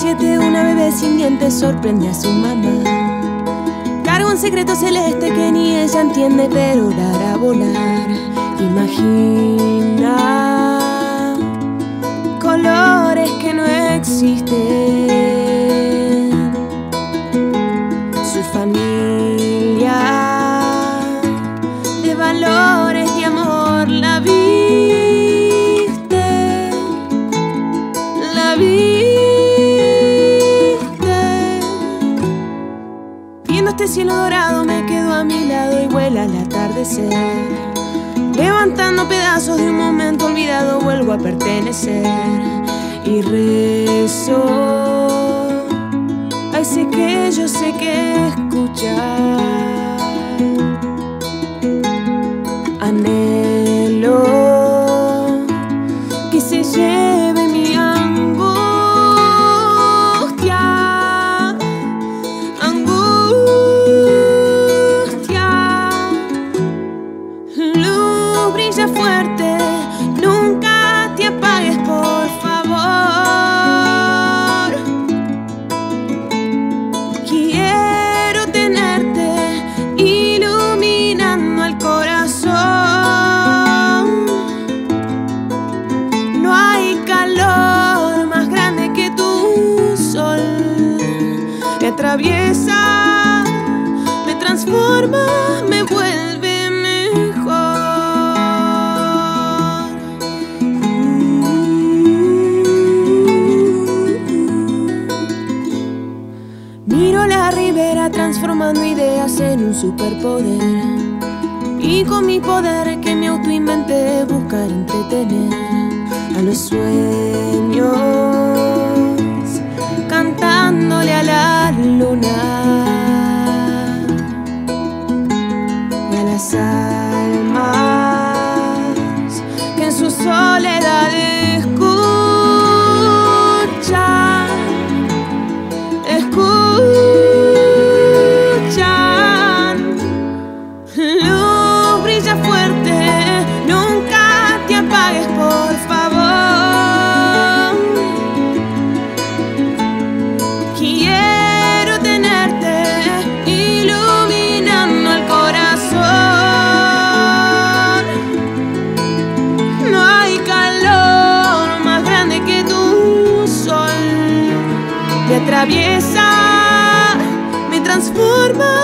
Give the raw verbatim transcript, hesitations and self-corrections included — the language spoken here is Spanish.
siete, una bebé sin dientes sorprende a su mamá. Carga un secreto celeste que ni ella entiende, pero la hará volar. Imagina colores que no existen. Su familia de valores, de amor, la viste, la viste. Viendo este cielo dorado me quedo a mi lado y vuela el atardecer. Levantando pedazos de un momento olvidado vuelvo a pertenecer. Y rezo a ese que yo sé que escuchar. Anhelo que se lleve mi angustia, angustia. Luz brilla fuerte, nunca te apagues, por favor. Quiero tenerte iluminando el corazón. No hay calor más grande que tu sol. Me atraviesa, me transforma, me vuelve mejor. Miro la ribera transformando ideas en un superpoder. Y con mi poder que me autoinventé buscar entretener a los sueños, cantándole a la luna y a las almas que en su soledad escuchan, escuchan. Luz brilla fuerte, nunca te apagues, por favor. Quiero tenerte iluminando el corazón. No hay calor más grande que tu sol. Me atraviesa, me transforma,